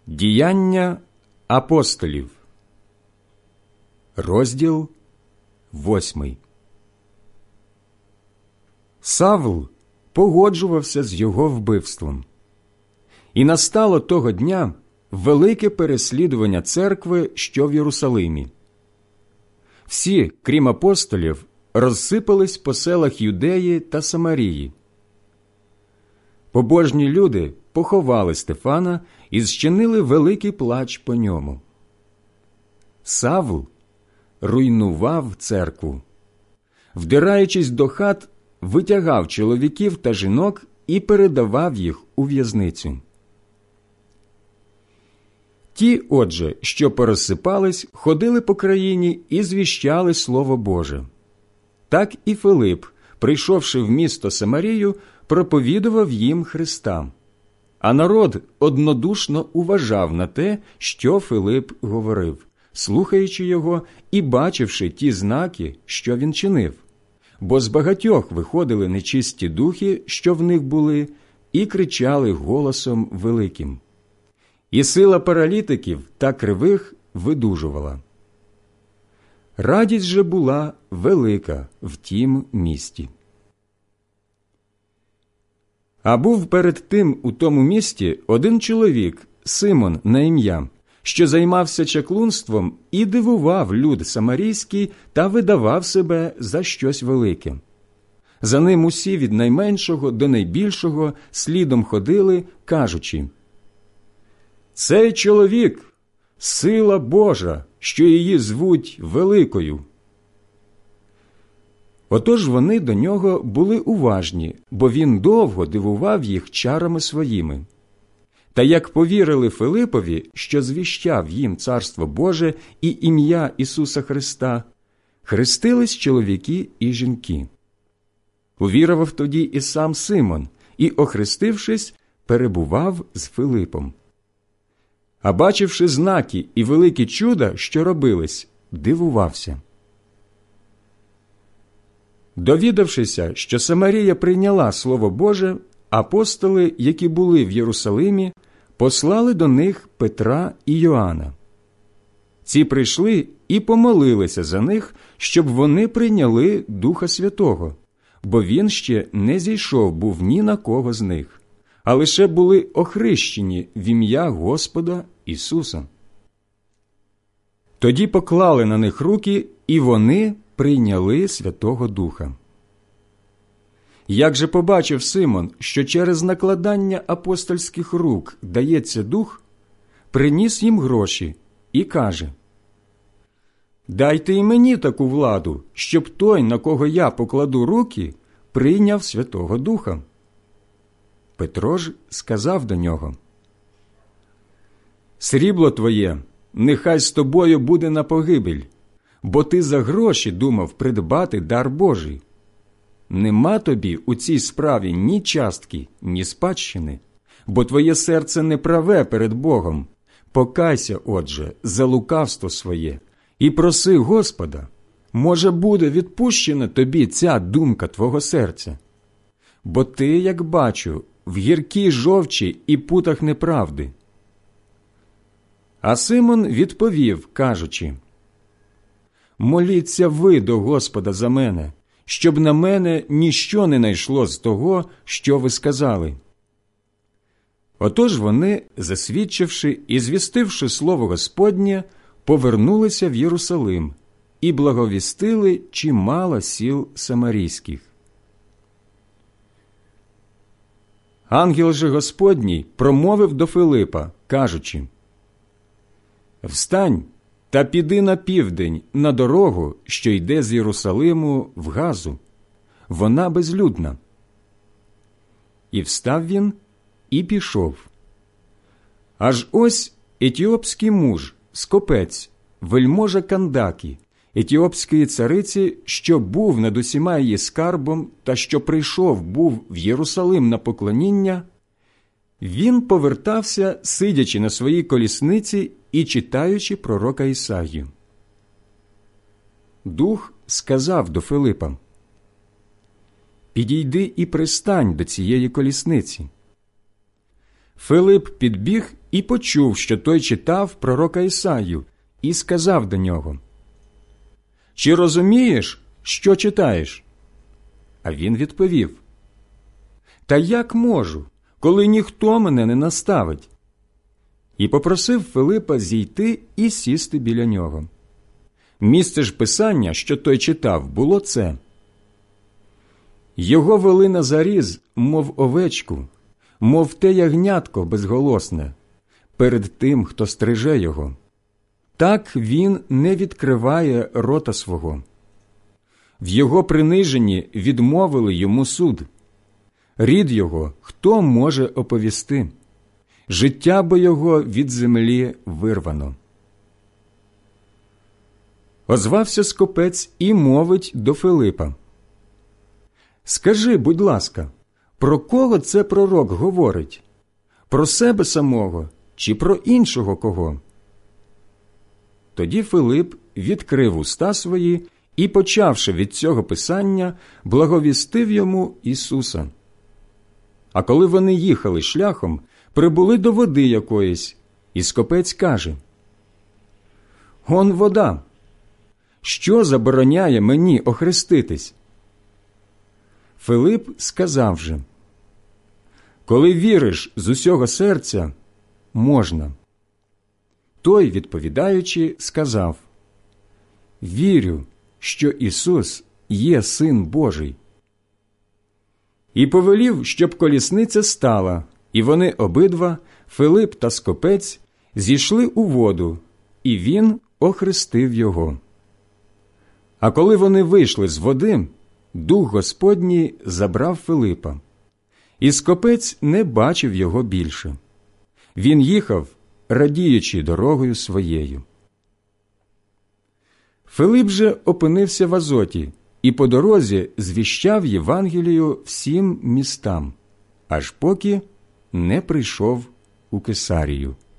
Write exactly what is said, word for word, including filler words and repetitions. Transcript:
Діяння апостолів, розділ восьмий. Савл погоджувався з його вбивством. І настало того дня велике переслідування церкви, що в Єрусалимі. Всі, крім апостолів, розсипались по селах Юдеї та Самарії. Побожні люди поховали Стефана і зчинили великий плач по ньому. Савл руйнував церкву. Вдираючись до хат, витягав чоловіків та жінок і передавав їх у в'язницю. Ті, отже, що порозсипались, ходили по країні і звіщали Слово Боже. Так і Филип, прийшовши в місто Самарію, проповідував їм Христа. А народ однодушно уважав на те, що Филип говорив, слухаючи його і бачивши ті знаки, що він чинив. Бо з багатьох виходили нечисті духи, що в них були, і кричали голосом великим. І сила паралітиків та кривих видужувала. Радість же була велика в тім місті. А був перед тим у тому місті один чоловік, Симон на ім'я, що займався чаклунством і дивував люд самарійський та видавав себе за щось велике. За ним усі від найменшого до найбільшого слідом ходили, кажучи: «Цей чоловік – сила Божа, що її звуть Великою». Отож вони до нього були уважні, бо він довго дивував їх чарами своїми. Та як повірили Филипові, що звіщав їм Царство Боже і ім'я Ісуса Христа, хрестились чоловіки і жінки. Увірував тоді і сам Симон, і, охрестившись, перебував з Филипом. А бачивши знаки і великі чуда, що робились, дивувався. Довідавшися, що Самарія прийняла Слово Боже, апостоли, які були в Єрусалимі, послали до них Петра і Йоанна. Ці прийшли і помолилися за них, щоб вони прийняли Духа Святого, бо він ще не зійшов був ні на кого з них, а лише були охрещені в ім'я Господа Ісуса. Тоді поклали на них руки, і вони прийняли Святого Духа. Як же побачив Симон, що через накладання апостольських рук дається Дух, приніс їм гроші і каже: «Дайте і мені таку владу, щоб той, на кого я покладу руки, прийняв Святого Духа». Петро ж сказав до нього: «Срібло твоє нехай з тобою буде на погибель, бо ти за гроші думав придбати дар Божий. Нема тобі у цій справі ні частки, ні спадщини, бо твоє серце неправе перед Богом. Покайся, отже, за лукавство своє і проси Господа, може, буде відпущена тобі ця думка твого серця. Бо ти, як бачу, в гіркій жовчі і путах неправди». А Симон відповів, кажучи: «Моліться ви до Господа за мене, щоб на мене ніщо не найшло з того, що ви сказали». Отож вони, засвідчивши і звістивши слово Господнє, повернулися в Єрусалим і благовістили чимало сіл самарійських. Ангел же Господній промовив до Филипа, кажучи: «Встань та піди на південь, на дорогу, що йде з Єрусалиму в Газу. Вона безлюдна». І встав він і пішов. Аж ось етіопський муж, скопець, вельможа Кандакі, етіопської цариці, що був над усіма її скарбом та що прийшов був в Єрусалим на поклоніння, він повертався, сидячи на своїй колісниці і читаючи пророка Ісаю. Дух сказав до Филипа: «Підійди і пристань до цієї колісниці». Филип підбіг і почув, що той читав пророка Ісаю, і сказав до нього: «Чи розумієш, що читаєш?» А він відповів: «Та як можу, коли ніхто мене не наставить?» І попросив Филипа зійти і сісти біля нього. Місце ж писання, що той читав, було це: «Його вели на заріз, мов овечку, мов те ягнятко безголосне, перед тим, хто стриже його. Так він не відкриває рота свого. В його приниженні відмовили йому суд. Рід його хто може оповісти? Життя бо його від землі вирвано». Озвався скопець і мовить до Филипа: «Скажи, будь ласка, про кого це пророк говорить? Про себе самого чи про іншого кого?» Тоді Филип відкрив уста свої і, почавши від цього писання, благовістив йому Ісуса. А коли вони їхали шляхом, прибули до води якоїсь, і скопець каже: «Он вода! Що забороняє мені охреститись?» Филип сказав же: «Коли віриш з усього серця, можна». Той, відповідаючи, сказав: «Вірю, що Ісус є Син Божий». І повелів, щоб колісниця стала, і вони обидва, Филип та скопець, зійшли у воду, і він охрестив його. А коли вони вийшли з води, Дух Господній забрав Филипа, і скопець не бачив його більше. Він їхав, радіючи дорогою своєю. Филип же опинився в Азоті і по дорозі звіщав Євангелію всім містам, аж поки не прийшов у Кесарію.